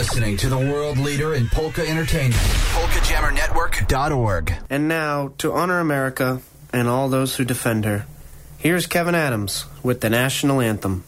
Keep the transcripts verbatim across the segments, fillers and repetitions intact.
listening to the world leader in polka entertainment. polka jammer network dot org. And now, to honor America and all those who defend her, here's Kevin Adams with the national anthem.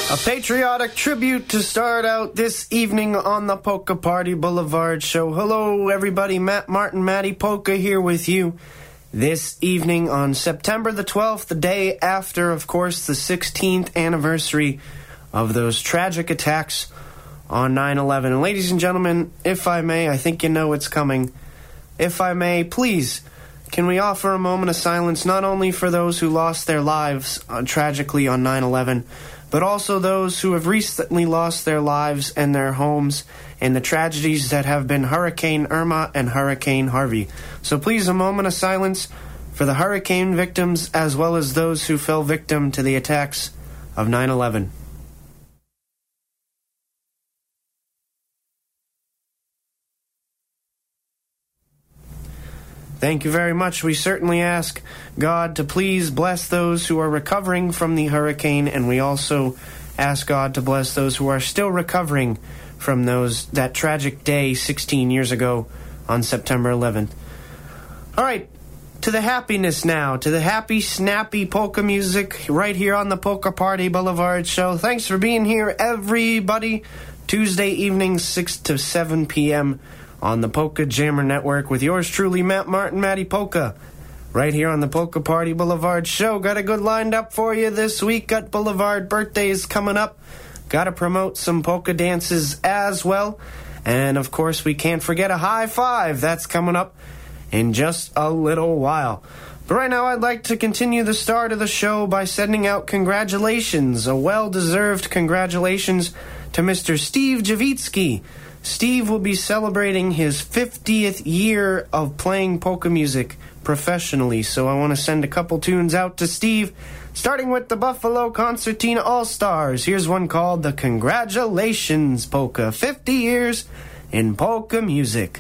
A patriotic tribute to start out this evening on the Polka Party Boulevard show. Hello, everybody. Matt Martin, Matty Polka here with you this evening on September the twelfth, the day after, of course, the sixteenth anniversary of those tragic attacks on nine eleven. And ladies and gentlemen, if I may, I think you know what's coming. If I may, please, can we offer a moment of silence not only for those who lost their lives uh, tragically on nine eleven, but also those who have recently lost their lives and their homes in the tragedies that have been Hurricane Irma and Hurricane Harvey. So please, a moment of silence for the hurricane victims as well as those who fell victim to the attacks of nine eleven. Thank you very much. We certainly ask God to please bless those who are recovering from the hurricane, and we also ask God to bless those who are still recovering from those that tragic day sixteen years ago on September eleventh. All right, to the happiness now, to the happy, snappy polka music right here on the Polka Party Boulevard show. Thanks for being here, everybody. Tuesday evenings, six to seven p.m., on the Polka Jammer Network with yours truly, Matt Martin, Matty Polka, right here on the Polka Party Boulevard show. Got a good lined up for you this week. Got Boulevard birthdays coming up. Got to promote some polka dances as well. And, of course, we can't forget a high five. That's coming up in just a little while. But right now, I'd like to continue the start of the show by sending out congratulations, a well-deserved congratulations to Mister Steve Javitsky. Steve will be celebrating his fiftieth year of playing polka music professionally, so I want to send a couple tunes out to Steve, starting with the Buffalo Concertina All-Stars. Here's one called the Congratulations Polka, fifty years in polka music.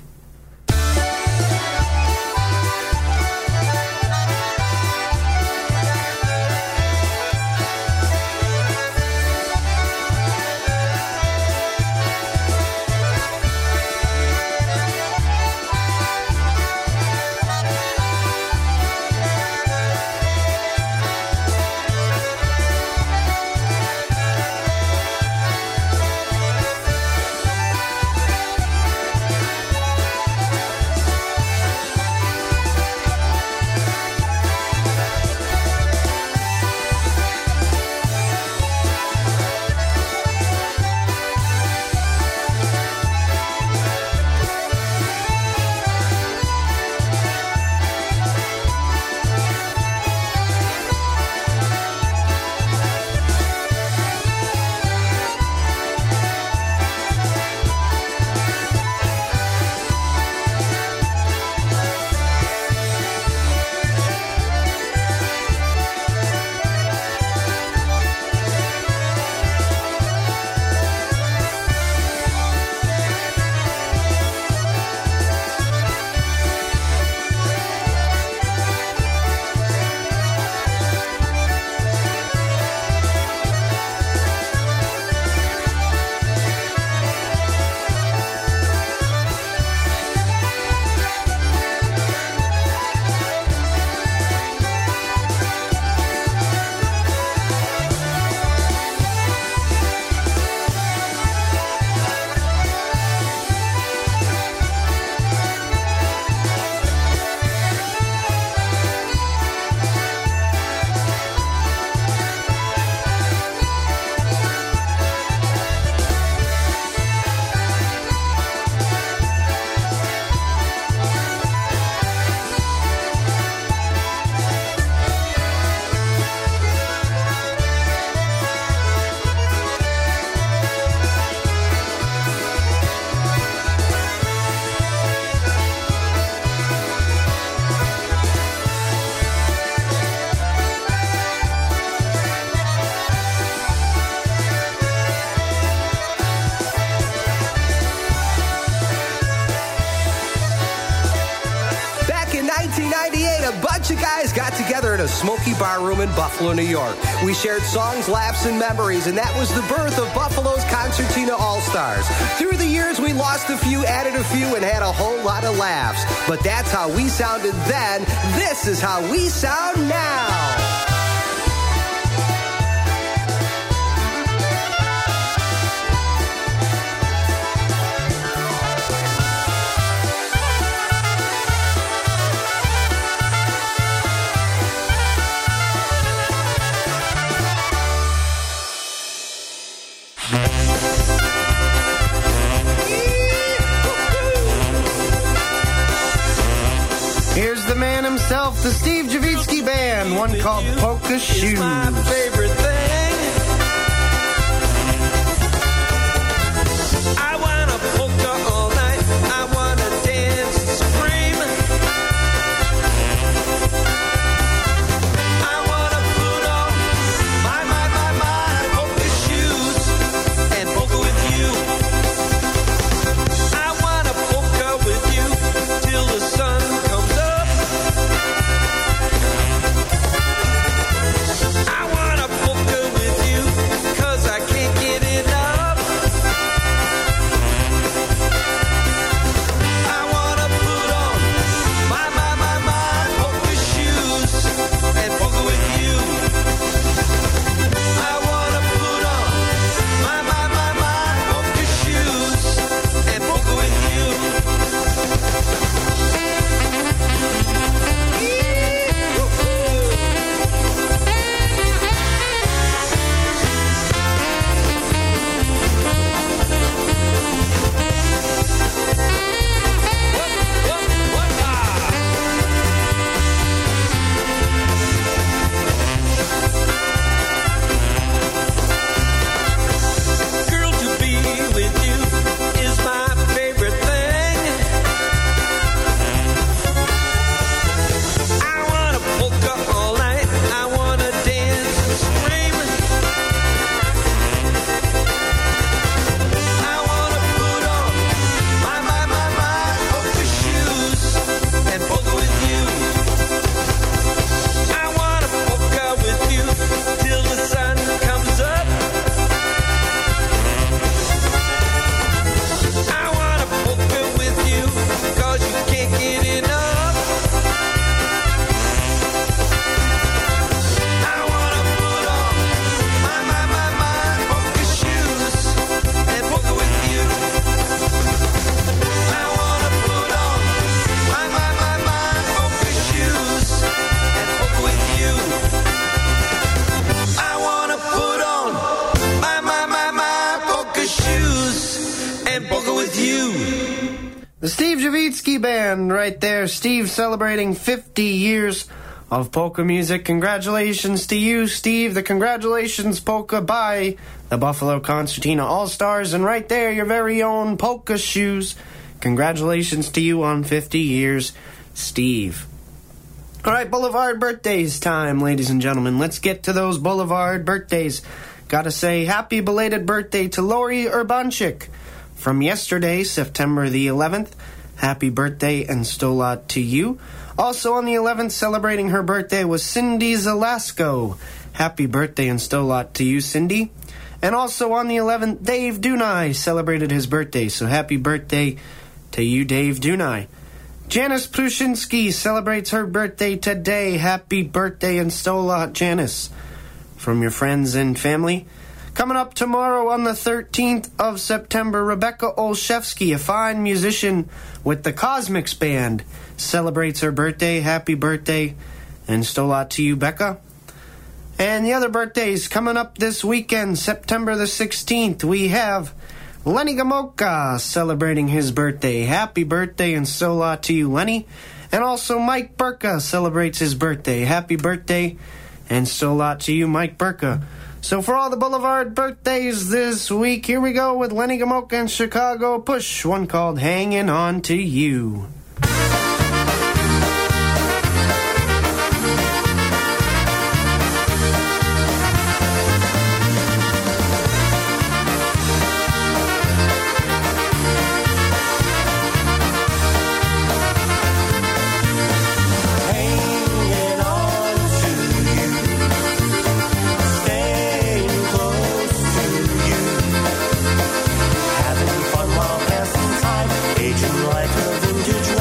Got together in a smoky bar room in Buffalo, New York. We shared songs, laughs, and memories, and that was the birth of Buffalo's Concertina All-Stars. Through the years, we lost a few, added a few, and had a whole lot of laughs. But that's how we sounded then. This is how we sound now. himself, the Steve Javitsky Band, one called Polka Shoes. My favorite thing. I wanna polka all night. I wanna dance and scream. I wanna put on my, my, my, my polka shoes and polka with you. I wanna polka with you till the sun comes up. I wanna polka with you 'cause I can't get enough. I wanna put on my, my, my, my polka shoes and polka with you. I wanna put on my, my, my, my polka shoes and polka with you. Girl, to be with you is my favorite thing. I wanna polka all night. I wanna dance and scream. I wanna put on my, my, my, my polka shoes and polka with you. I wanna polka with you till the sun comes up. I wanna polka with you 'cause you can't get enough. I wanna put on my, my, my, my polka shoes and polka with you. I wanna put on my, my, my, my polka shoes and polka with you. I wanna put on my, my, my, my polka shoes and polka with you. The Steve Javitsky Band right there. Steve celebrating fifty years of polka music. Congratulations to you, Steve. The Congratulations Polka by the Buffalo Concertina All-Stars. And right there, your very own Polka Shoes. Congratulations to you on fifty years, Steve. All right, Boulevard birthdays time, ladies and gentlemen. Let's get to those Boulevard birthdays. Gotta say happy belated birthday to Lori Urbanchik. From yesterday, September the eleventh, happy birthday and stolat to you. Also on the eleventh, celebrating her birthday was Cindy Zelasco. Happy birthday and stolat to you, Cindy. And also on the eleventh, Dave Dunai celebrated his birthday, so happy birthday to you, Dave Dunai. Janice Plushinsky celebrates her birthday today. Happy birthday and stolat, Janice. From your friends and family. Coming up tomorrow on the thirteenth of September, Rebecca Olszewski, a fine musician with the Cosmics Band, celebrates her birthday. Happy birthday and stolat to you, Becca. And the other birthdays coming up this weekend, September the sixteenth, we have Lenny Gamoka celebrating his birthday. Happy birthday and stolat to you, Lenny. And also Mike Burka celebrates his birthday. Happy birthday and stolat to you, Mike Burka. So for all the Boulevard birthdays this week, here we go with Lenny Gamoka and Chicago Push, one called Hanging On to You. Having fun while passing time, aging like a vintage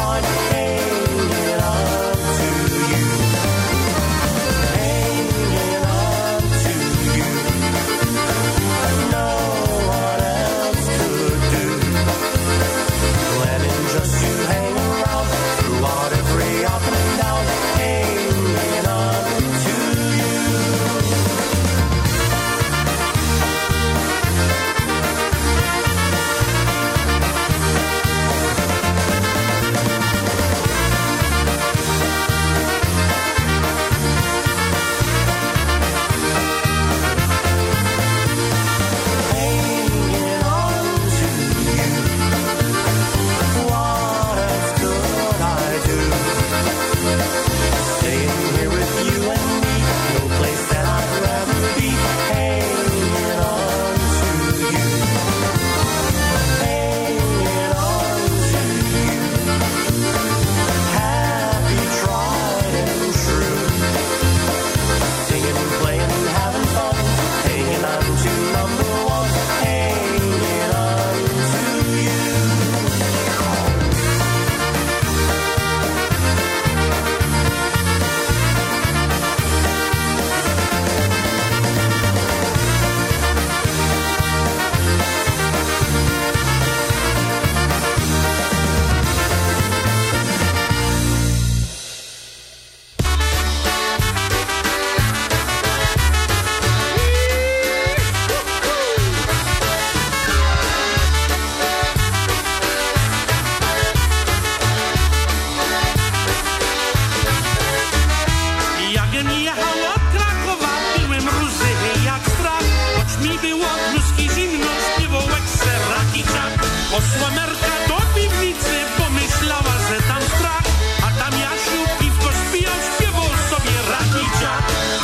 Posła Merka do piwnicy, pomyślała, że tam strach, a tam Jasiu piwko spijał, śpiewał sobie raki dziak.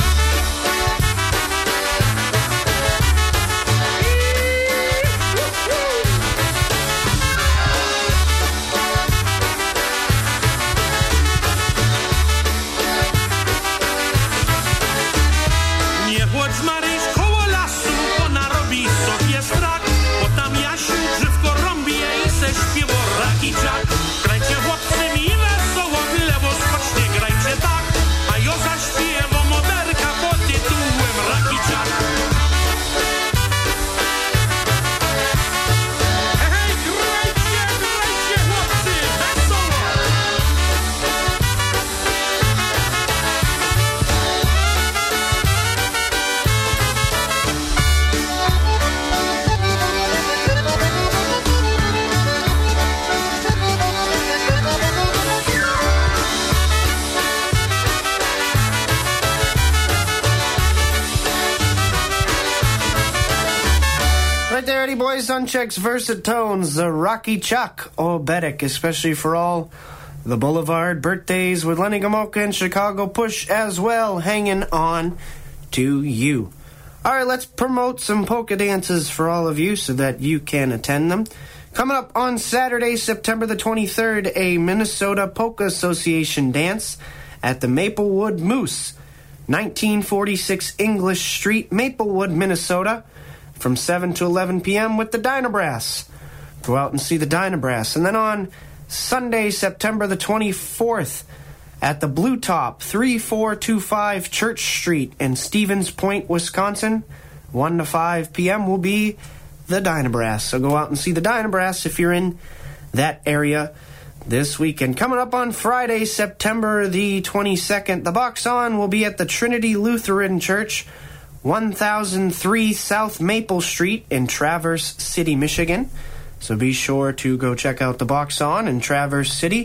Nie chłodź Maryś koło lasu, bo narobi sobie strach, bo tam Jasiu drzewko rąbie i se śpiewa raki dziak. Grajcie chłopcy mi wesoło, w lewo skocznie grajcie tak, a ja zaśpiewam moderka pod tytułem raki dziak. Hej, grajcie, grajcie chłopcy, wesoło! Right there, Eddie Boys, Sunchecks, Versatones, the Rocky Chuck, Obetic, especially for all the Boulevard birthdays with Lenny Gomulka and Chicago Push as well, hanging on to you. All right, let's promote some polka dances for all of you so that you can attend them. Coming up on Saturday, September the twenty-third, a Minnesota Polka Association dance at the Maplewood Moose, nineteen forty-six English Street, Maplewood, Minnesota, from seven to eleven p.m. with the Dynabrass. Go out and see the Dynabrass. And then on Sunday, September the twenty-fourth, at the Blue Top, thirty-four twenty-five Church Street in Stevens Point, Wisconsin, one to five p.m. will be the Dynabrass. So go out and see the Dynabrass if you're in that area this weekend. Coming up on Friday, September the twenty-second, the Box On will be at the Trinity Lutheran Church, one thousand three South Maple Street in Traverse City, Michigan. So be sure to go check out the Box On in Traverse City.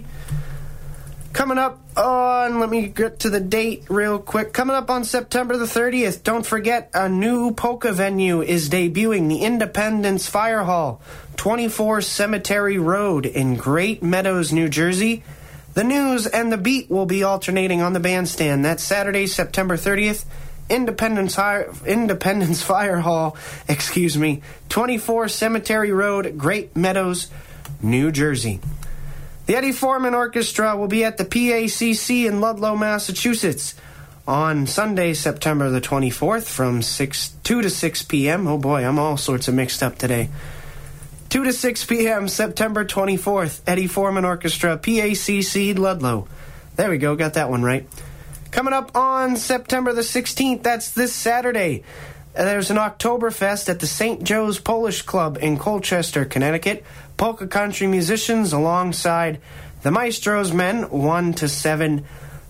Coming up on, let me get to the date real quick. Coming up on September the thirtieth, don't forget, a new polka venue is debuting, the Independence Fire Hall, twenty-four Cemetery Road in Great Meadows, New Jersey. The news and the beat will be alternating on the bandstand. That's Saturday, September thirtieth. Independence, Hi- Independence Fire Hall, excuse me, twenty-four Cemetery Road, Great Meadows, New Jersey. The Eddie Foreman Orchestra will be at the P A C C in Ludlow, Massachusetts on Sunday, September the twenty-fourth from six, two to six p.m. Oh boy, I'm all sorts of mixed up today. two to six p.m. September twenty-fourth, Eddie Foreman Orchestra, P A C C, Ludlow. There we go, got that one right. Coming up on September the sixteenth, that's this Saturday, there's an Oktoberfest at the Saint Joe's Polish Club in Colchester, Connecticut. Polka country musicians alongside the Maestro's Men, one to seven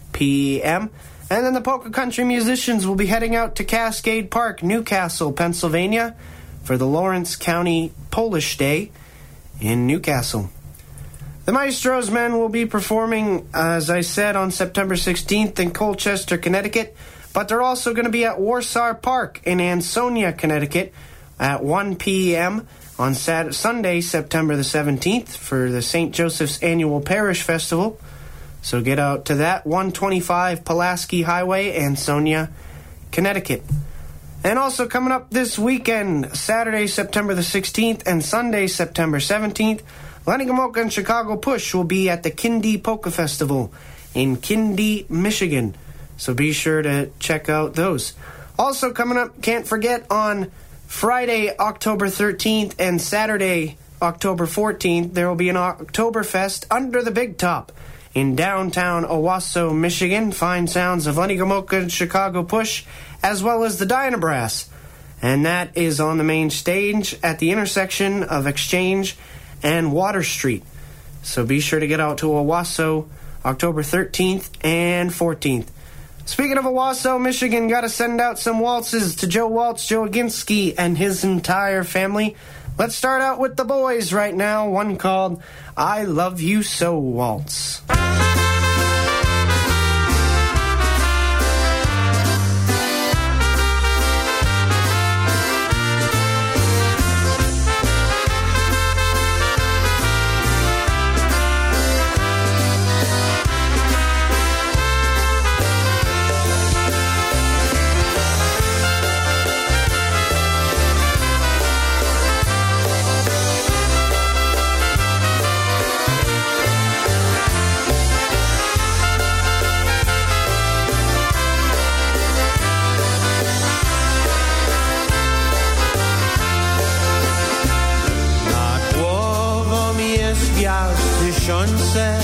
p.m. And then the polka country musicians will be heading out to Cascade Park, Newcastle, Pennsylvania, for the Lawrence County Polish Day in Newcastle. The Maestro's Men will be performing, as I said, on September sixteenth in Colchester, Connecticut, but they're also going to be at Warsaw Park in Ansonia, Connecticut at one p.m. on Saturday, Sunday, September the seventeenth for the Saint Joseph's Annual Parish Festival. So get out to that, one twenty-five Pulaski Highway, Ansonia, Connecticut. And also coming up this weekend, Saturday, September the sixteenth and Sunday, September seventeenth, Lenny Gomulka and Chicago Push will be at the Kindy Polka Festival in Kindy, Michigan. So be sure to check out those. Also coming up, can't forget, on Friday, October thirteenth and Saturday, October fourteenth, there will be an Oktoberfest under the Big Top in downtown Owasso, Michigan. Fine sounds of Lenny Gomulka and Chicago Push, as well as the Dynabrass. And that is on the main stage at the intersection of Exchange and Water Street. So be sure to get out to Owasso October thirteenth and fourteenth. Speaking of Owasso, Michigan, got to send out some waltzes to Joe Waltz, Joe Aginski, and his entire family. Let's start out with the boys right now, one called I Love You So Waltz. mieniące.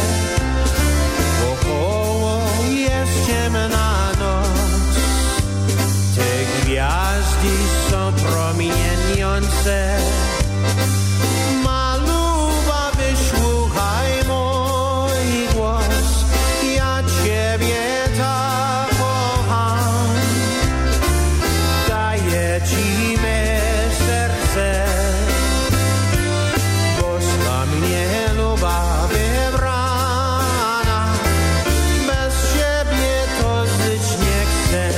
Wokoło jest ciemna noc, te gwiazdy są promieniące. Maluba, wysłuchaj mój głos, ja Ciebie tak kocham. Daję Ci me serce, boś dla mnie luba wybrana. Bez Ciebie to żyć nie chcę.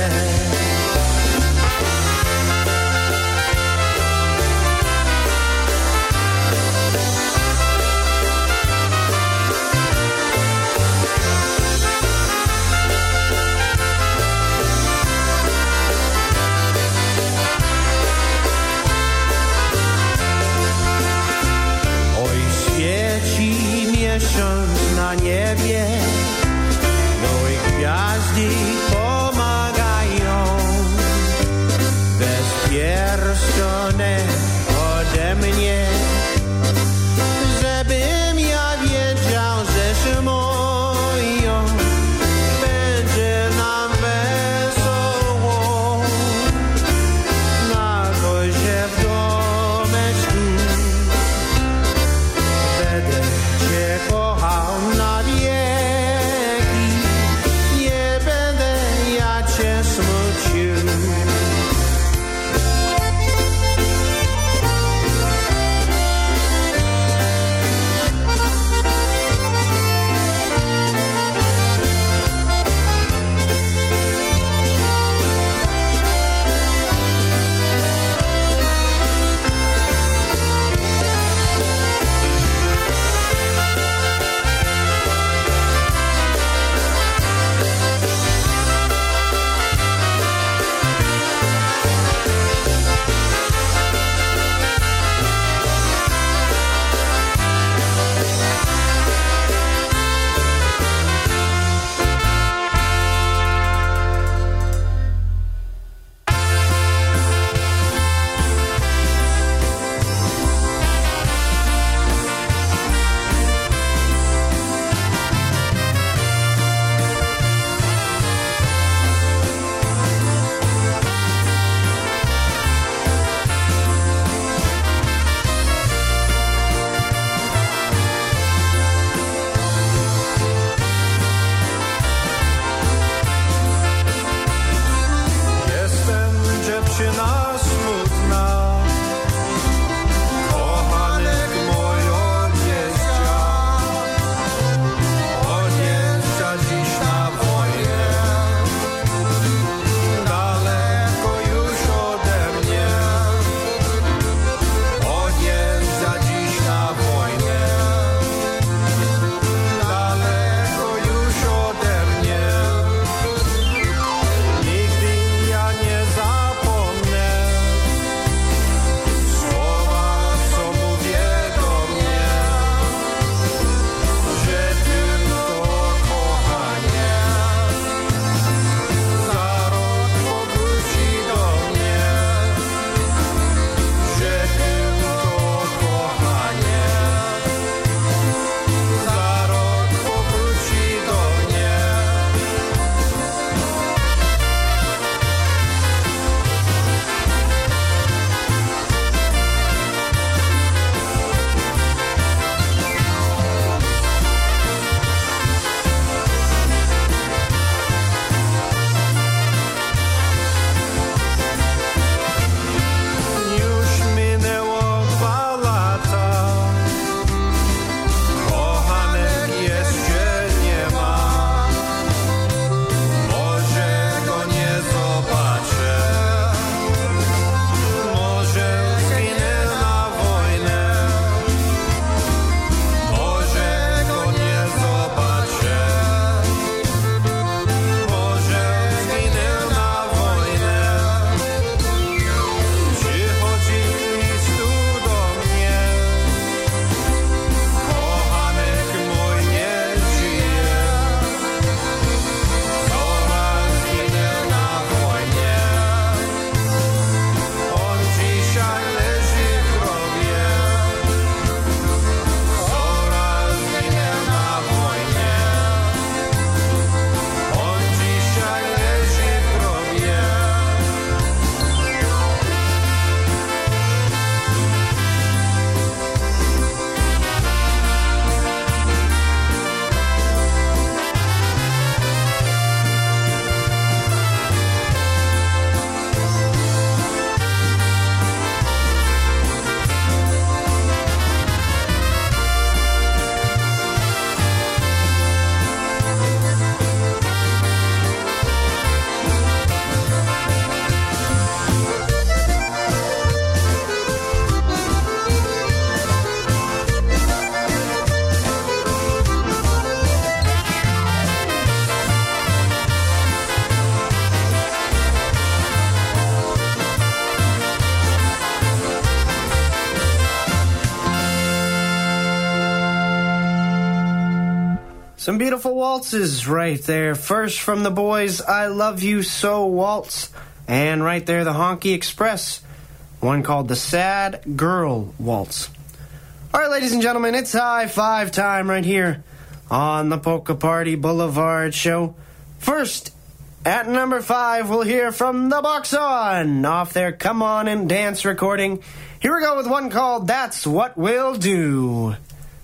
Some beautiful waltzes right there. First from the boys, I Love You So Waltz. And right there, the Honky Express. One called the Sad Girl Waltz. All right, ladies and gentlemen, it's high five time right here on the Polka Party Boulevard show. First, at number five, we'll hear from the Box On off their Come On and Dance recording. Here we go with one called That's What We'll Do.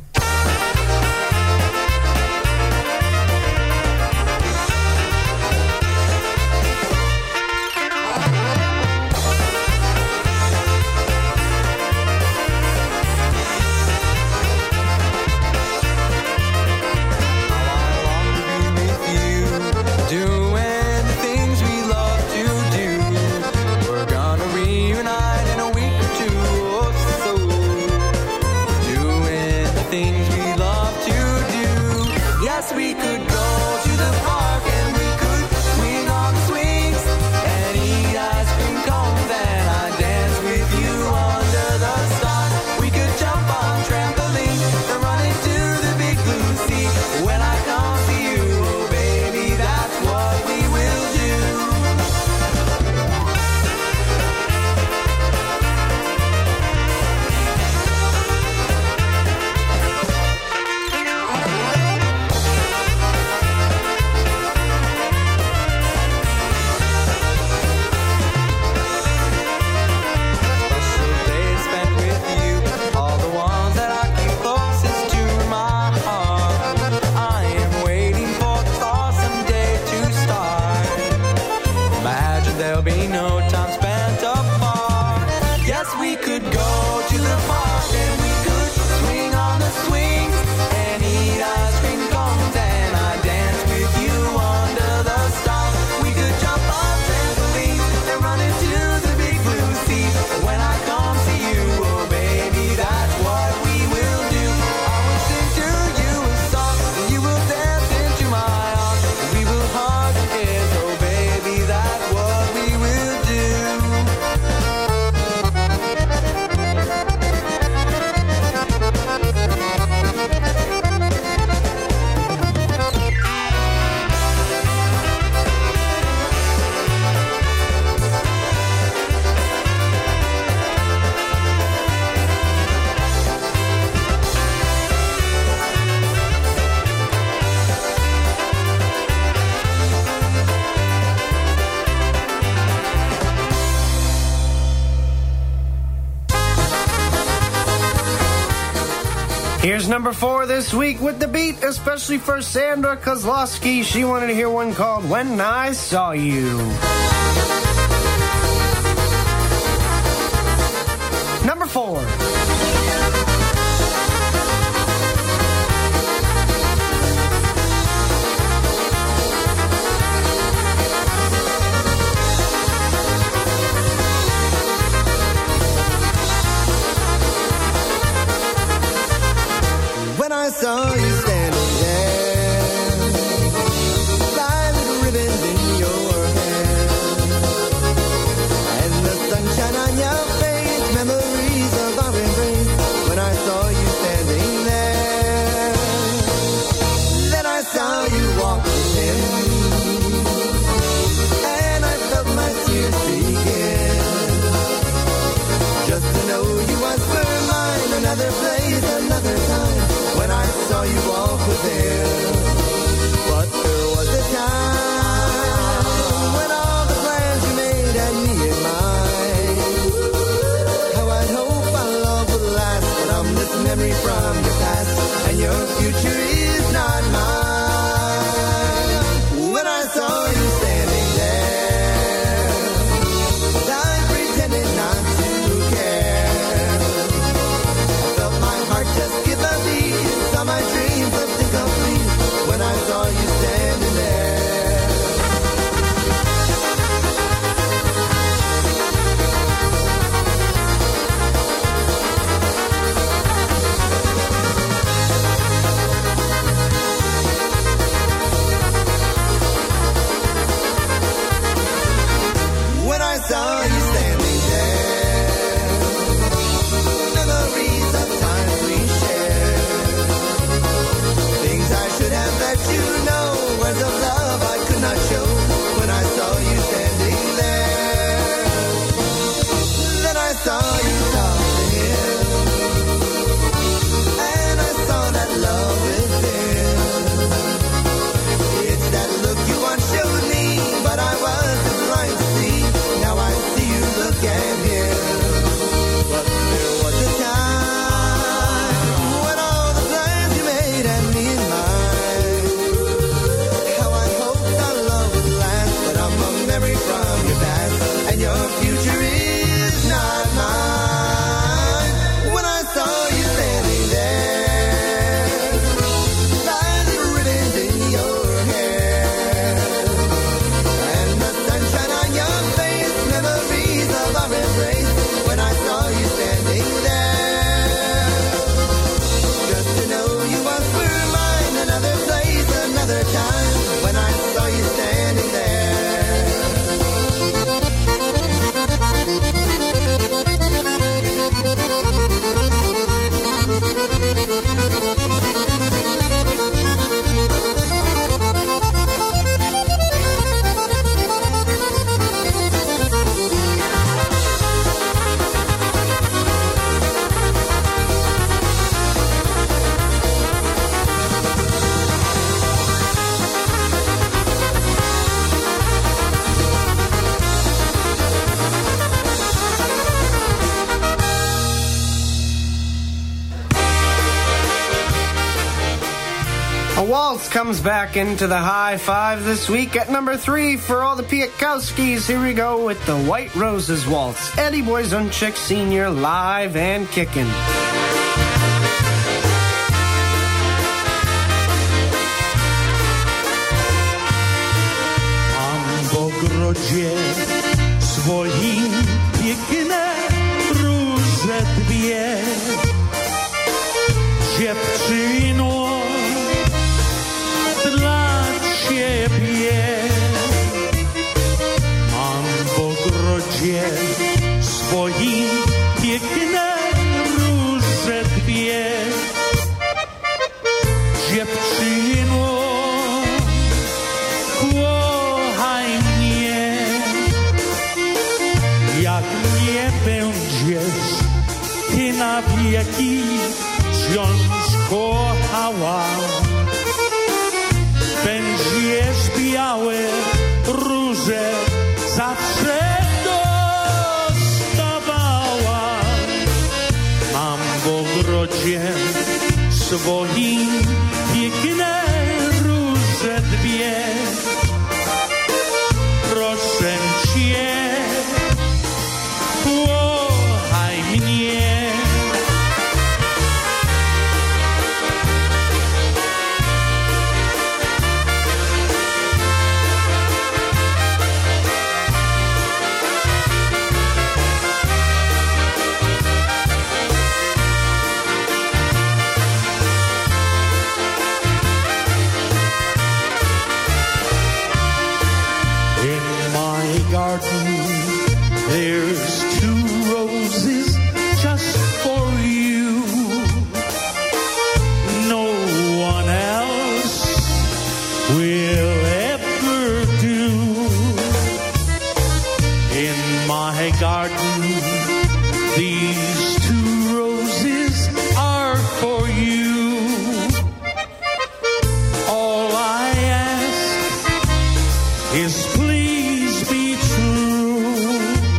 Here's number four this week with the beat, especially for Sandra Kozlowski. She wanted to hear one called When I Saw You. Number four. I saw you standing there, five little ribbons in your hair, and the sunshine on your face, memories of our embrace, when I saw you standing there. Then I saw you walk with him, and I felt my tears begin, just to know you was for mine, another place, another time. When I saw you walk with him, but there was a time when all the plans you made had me in mind. How I'd hope our love would last, but I'm this memory from your past, and your future is not mine. When I saw you standing there, I pretended not to care. I felt my heart just give a beat. My dreams left incomplete when I saw you standing there. A waltz comes back into the high five this week at number three for all the Piatkowskis. Here we go with the White Roses Waltz. Eddie Boyzunchik Senior live and kicking. W ogrodzie swoim piękne róże dwie. Dziewczyno, dla ciebie mam w ogrodzie swoim piękne róże dwie. Dziewczyno, jak nie będziesz ty na wieki wciąż kochała, będziesz białe róże zawsze dostawała. Mam w ogrodzie swoim piękne róże dwie. Proszę cię, kochaj mnie. In my garden there's two roses just for you. No one else will ever do. In my garden, these two roses are for you. All I ask is please be true.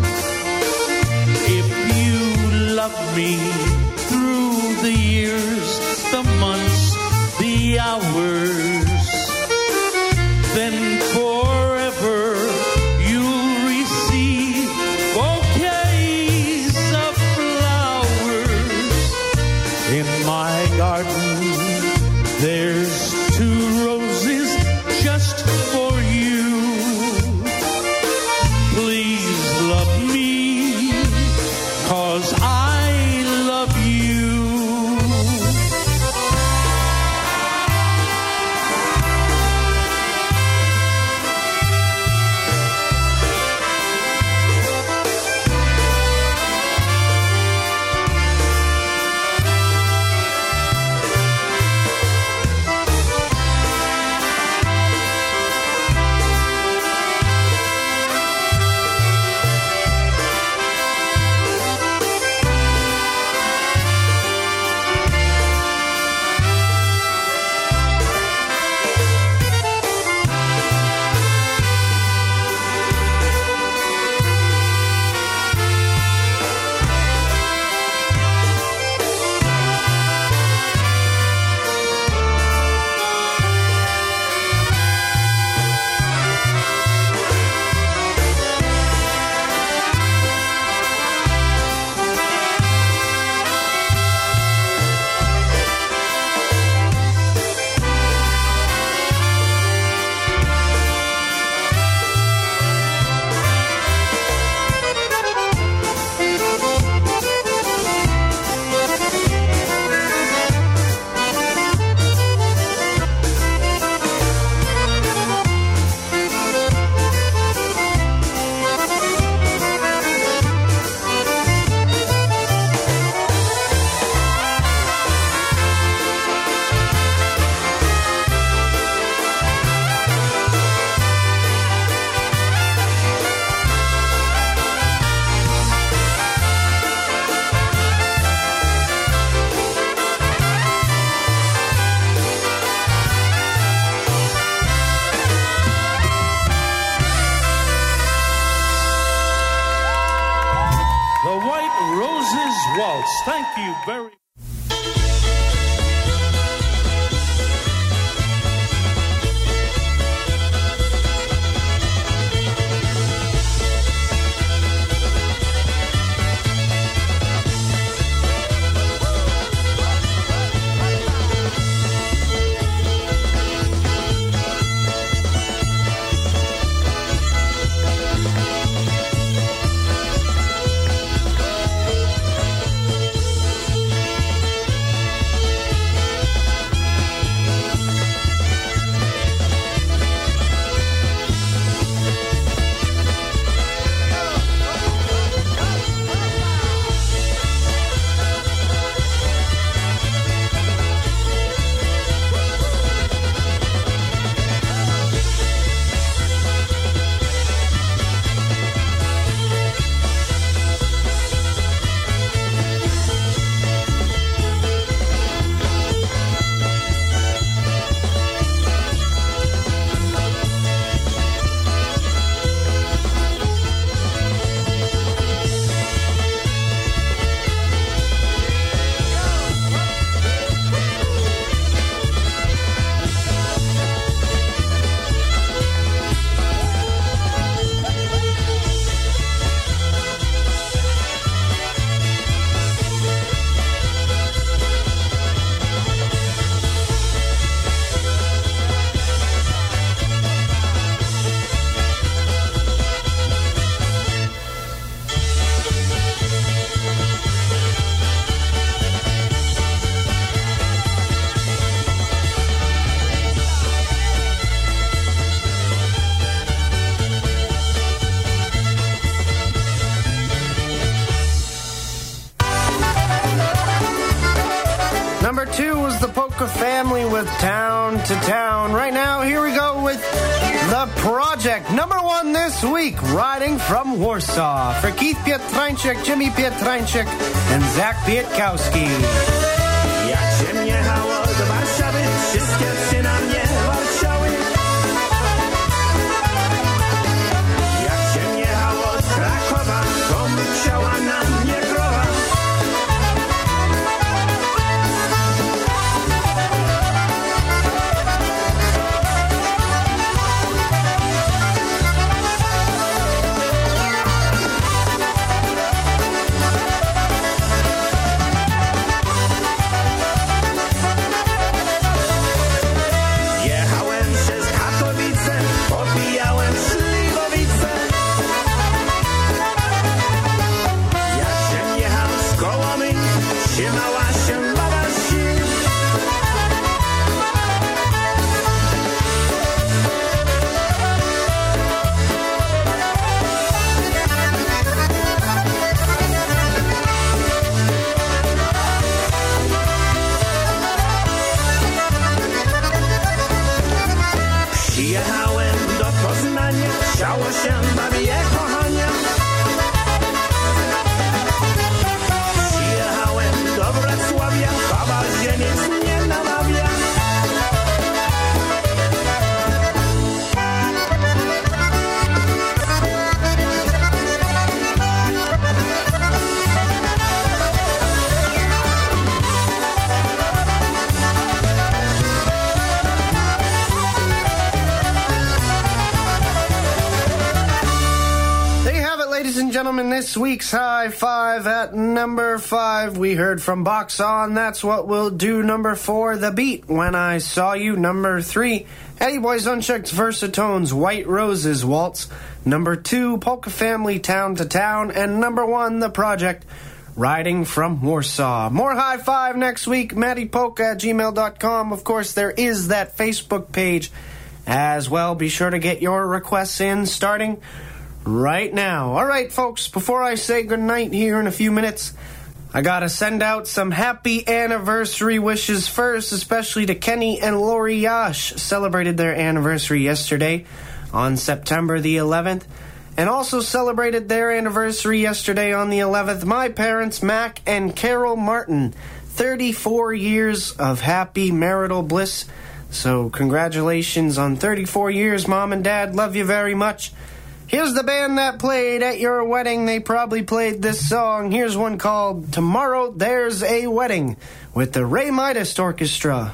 If you love me through the years, the months, the hours, then forever you'll receive bouquets of flowers. In my garden there's two roses just for you. Please love me, 'cause I love you. Waltz. Thank you very much. two was the Polka Family with Town to Town. Right now, here we go with The Project. Number one this week, Riding from Warsaw. For Keith Pietrańczyk, Jimmy Pietrańczyk, and Zach Pietkowski. Jak się jechało do Warszawy, wszystkie psy na mnie warczały. Jak się jechało z Krakowa, to musiała na mnie krowa. Przyjechałem do Poznania, chciało się bawię kochania. Przyjechałem do Wrocławia, baba ziemiec nie namawia. Ladies and gentlemen, this week's High Five at number five. We heard from Box On, That's What We'll Do. Number four, The Beat, When I Saw You. Number three, Eddie Boys Unchecked Versatones, White Roses Waltz. Number two, Polka Family, Town to Town. And number one, The Project, Riding from Warsaw. More High Five next week, mattypolka at gmail dot com. Of course, there is that Facebook page as well. Be sure to get your requests in starting right now. All right, folks, before I say goodnight here in a few minutes, I gotta send out some happy anniversary wishes first, especially to Kenny and Lori Yash. Celebrated their anniversary yesterday on September the eleventh, and also celebrated their anniversary yesterday on the eleventh. My parents, Mac and Carol Martin, thirty-four years of happy marital bliss. So congratulations on thirty-four years, Mom and Dad. Love you very much. Here's the band that played at your wedding. They probably played this song. Here's one called Tomorrow There's a Wedding with the Ray Midas Orchestra.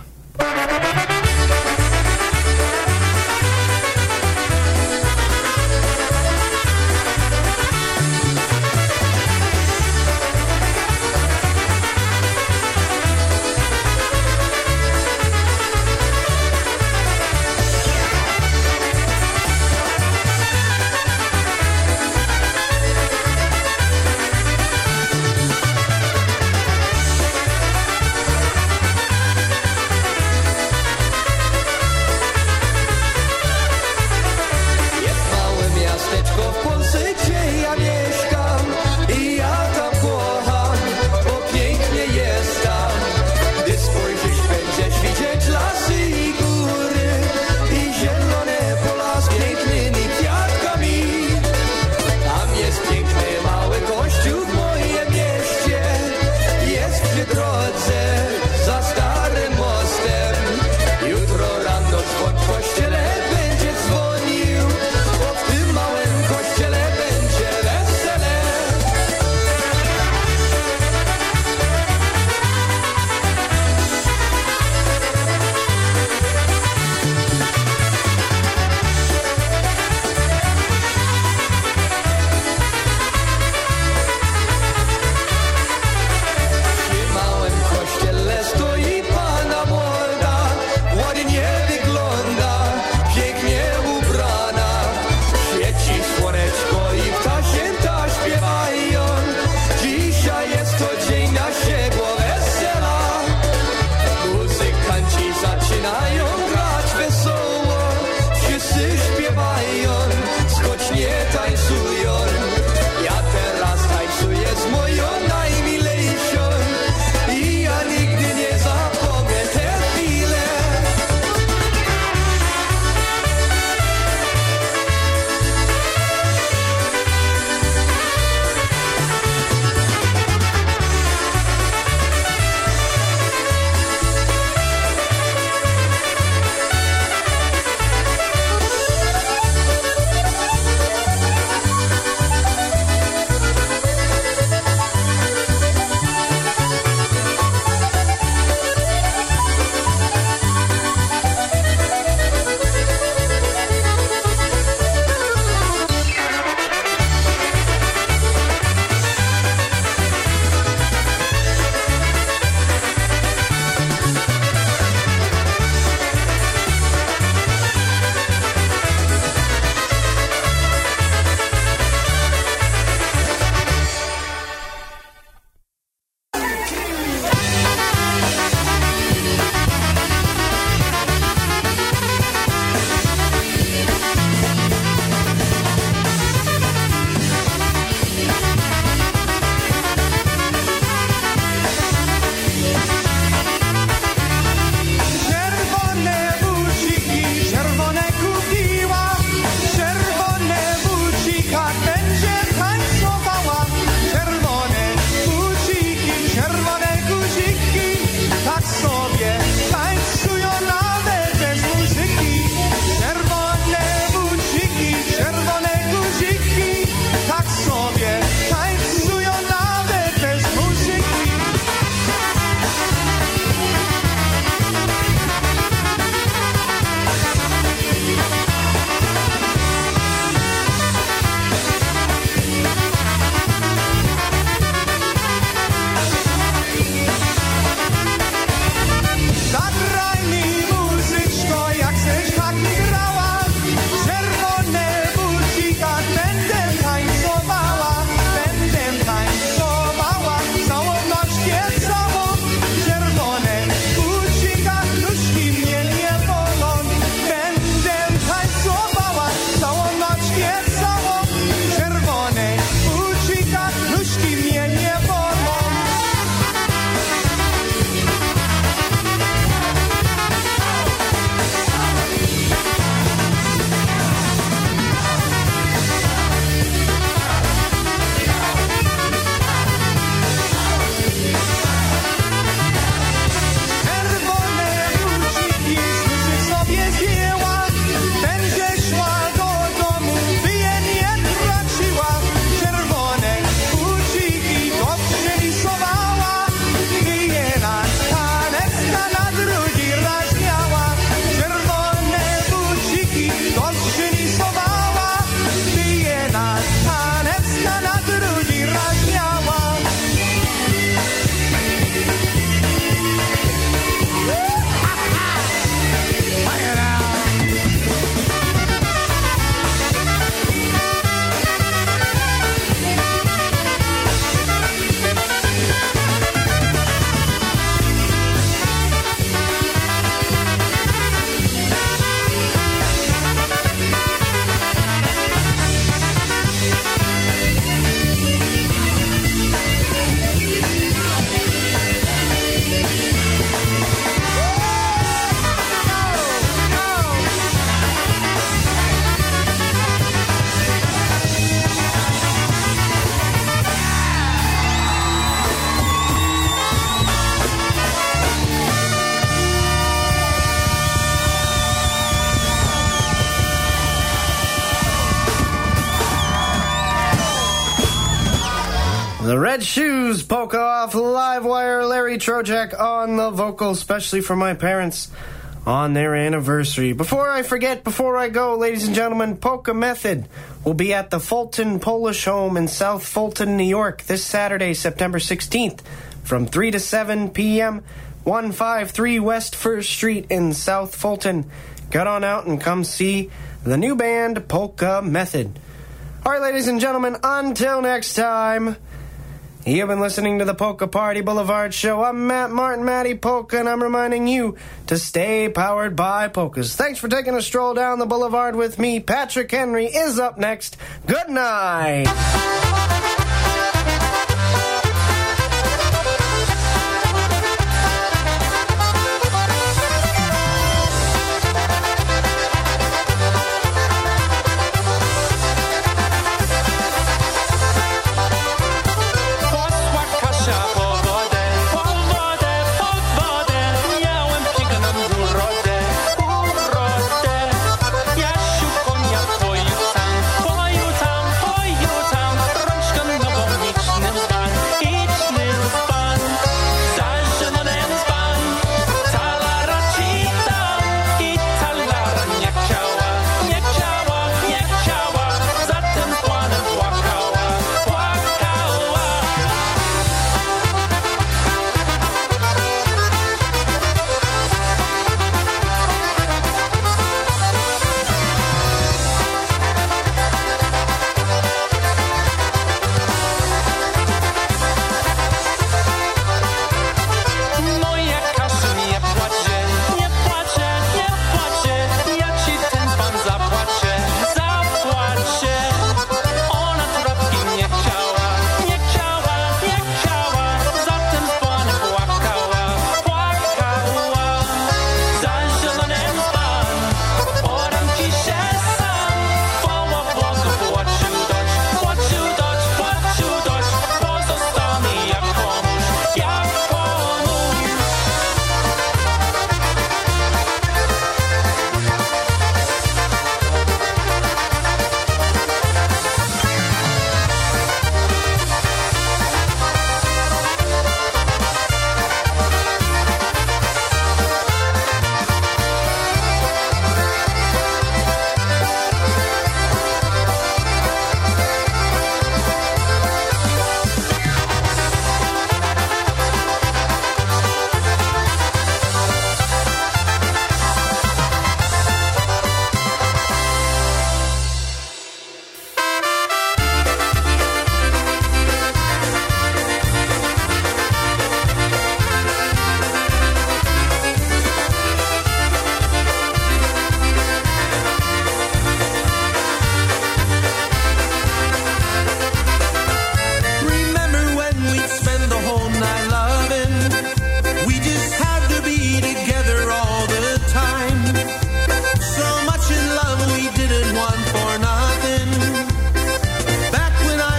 The Red Shoes, polka off Live Wire, Larry Trojak on the vocal, especially for my parents on their anniversary. Before I forget, before I go, ladies and gentlemen, Polka Method will be at the Fulton Polish Home in South Fulton, New York, this Saturday, September sixteenth, from three to seven p.m., one fifty-three West First Street in South Fulton. Get on out and come see the new band, Polka Method. All right, ladies and gentlemen, until next time, you've been listening to the Polka Party Boulevard Show. I'm Matt Martin, Matty Polka, and I'm reminding you to stay powered by polkas. Thanks for taking a stroll down the boulevard with me. Patrick Henry is up next. Good night.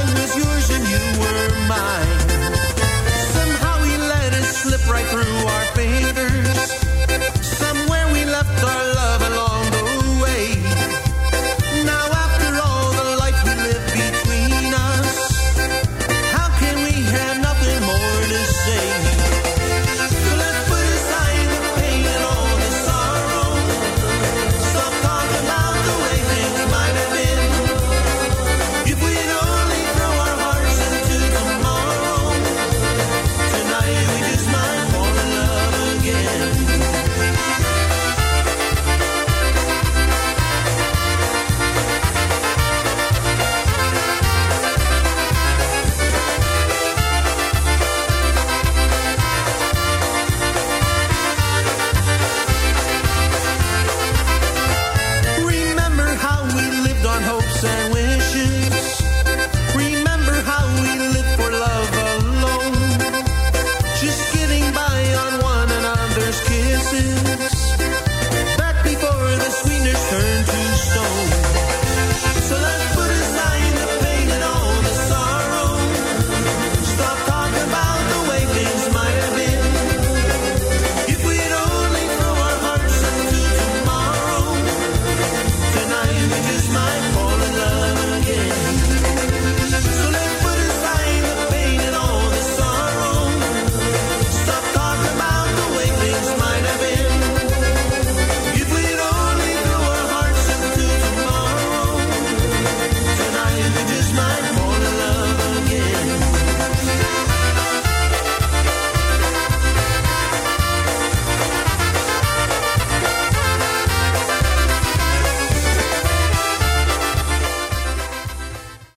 Right through our